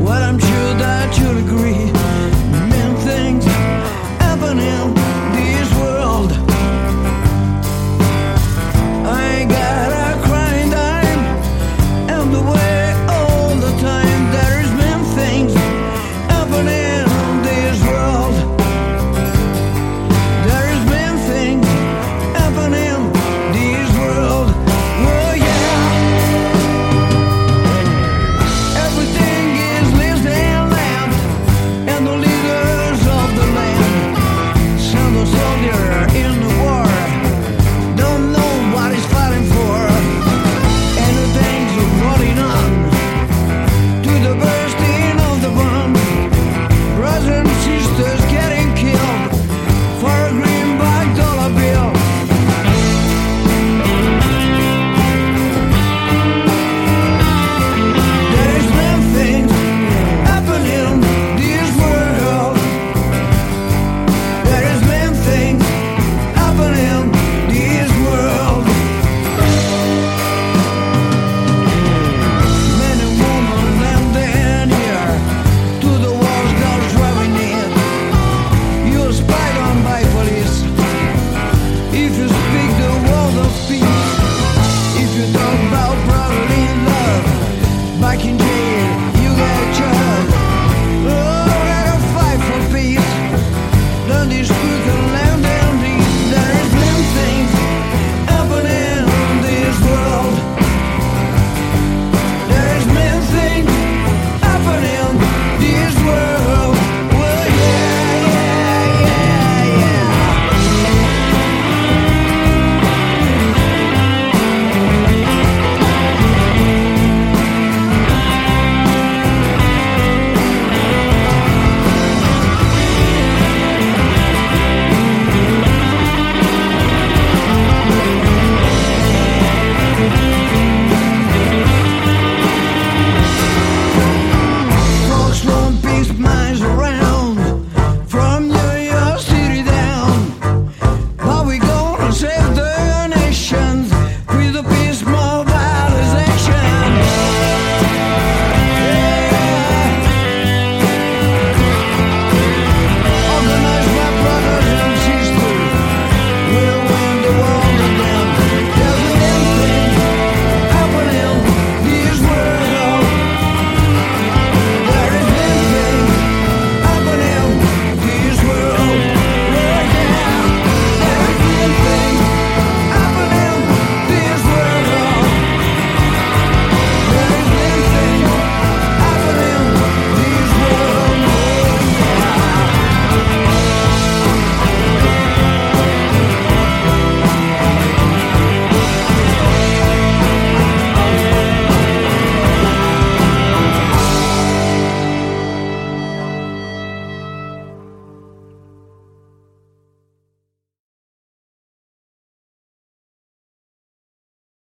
Well, I'm sure that you'll agree. Many things happen in this world. I ain't got a crying dime, and the way all the time. There is many things happening in this world. There is many things happening in this world. Oh yeah. Everything is less than land, and the leaders of the land send a soldier in the war. Don't know what he's fighting for. Anything's rolling on to the bursting of the bomb. Brothers and sisters getting killed for a greenback dollar bill. There is nothing happening in this world. There is nothing happening in this world. Men and women landing here to the walls that are driving in. You're spied on by police. If you speak the word of peace, if you talk about brotherly love, back in jail